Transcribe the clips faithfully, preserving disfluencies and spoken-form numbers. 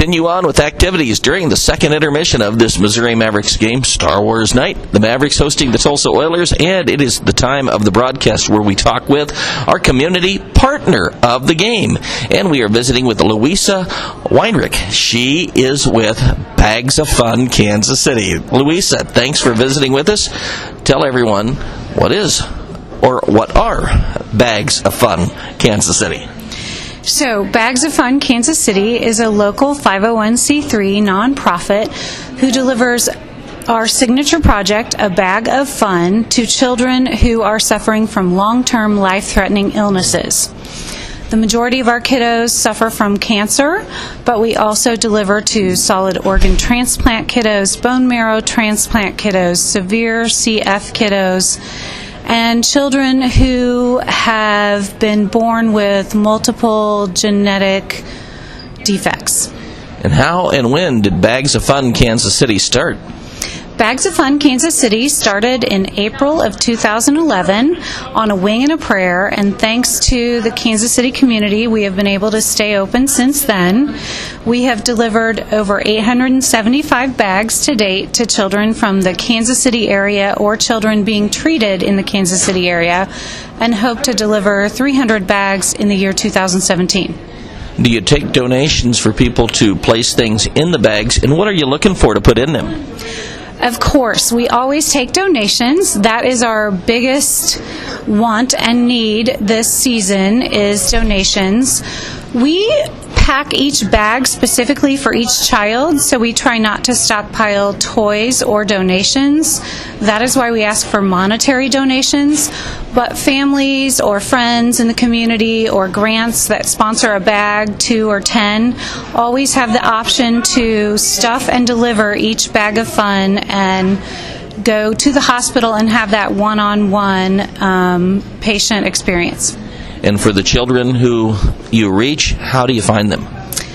continue on with activities during the second intermission of this Missouri Mavericks game, Star Wars Night. The Mavericks hosting the Tulsa Oilers, and it is the time of the broadcast where we talk with our community partner of the game. And we are visiting with Louisa Weinrich. She is with Bags of Fun Kansas City. Louisa, thanks for visiting with us. Tell everyone what is or what are Bags of Fun Kansas City. So, Bags of Fun Kansas City is a local five oh one c three nonprofit who delivers our signature project, A Bag of Fun, to children who are suffering from long-term life-threatening illnesses. The majority of our kiddos suffer from cancer, but we also deliver to solid organ transplant kiddos, bone marrow transplant kiddos, severe C F kiddos, and children who have been born with multiple genetic defects. And how and when did Bags of Fun Kansas City start? Bags of Fun Kansas City started in April of two thousand eleven on a wing and a prayer, and thanks to the Kansas City community, we have been able to stay open since then. We have delivered over eight hundred seventy-five bags to date to children from the Kansas City area or children being treated in the Kansas City area, and hope to deliver three hundred bags in the year two thousand seventeen. Do you take donations for people to place things in the bags, and what are you looking for to put in them? Of course, we always take donations. That is our biggest want and need this season is donations. We pack each bag specifically for each child, so we try not to stockpile toys or donations. That is why we ask for monetary donations. But families or friends in the community or grants that sponsor a bag, two or ten, always have the option to stuff and deliver each bag of fun and go to the hospital and have that one-on-one um, patient experience. And for the children who you reach, how do you find them?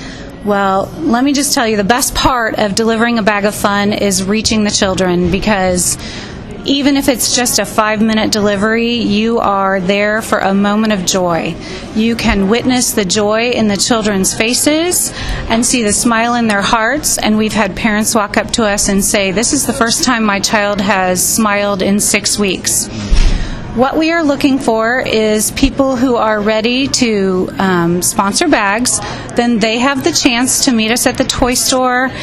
Well, let me just tell you, the best part of delivering a bag of fun is reaching the children, because even if it's just a five-minute delivery, you are there for a moment of joy. You can witness the joy in the children's faces and see the smile in their hearts, and we've had parents walk up to us and say, "This is the first time my child has smiled in six weeks." What we are looking for is people who are ready to um, sponsor bags. Then they have the chance to meet us at the toy store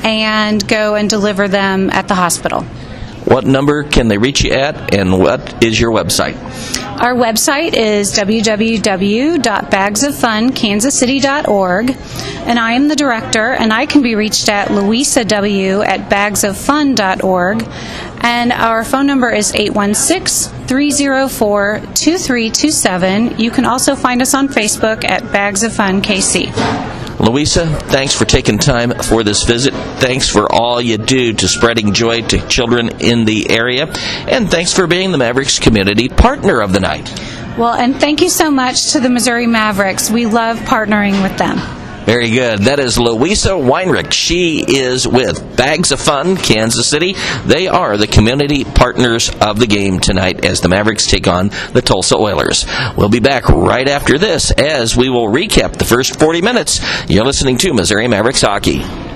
and go and deliver them at the hospital. What number can they reach you at, and what is your website? Our website is w w w dot bags of fun kansas city dot org, and I am the director, and I can be reached at louisa w at bags of fun dot org, and our phone number is eight one six, three oh four, two three two seven. You can also find us on Facebook at Bags of Fun K C. Louisa, thanks for taking time for this visit. Thanks for all you do to spreading joy to children in the area. And thanks for being the Mavericks Community Partner of the Night. Well, and thank you so much to the Missouri Mavericks. We love partnering with them. Very good. That is Louisa Weinrich. She is with Bags of Fun Kansas City. They are the community partners of the game tonight as the Mavericks take on the Tulsa Oilers. We'll be back right after this as we will recap the first forty minutes. You're listening to Missouri Mavericks Hockey.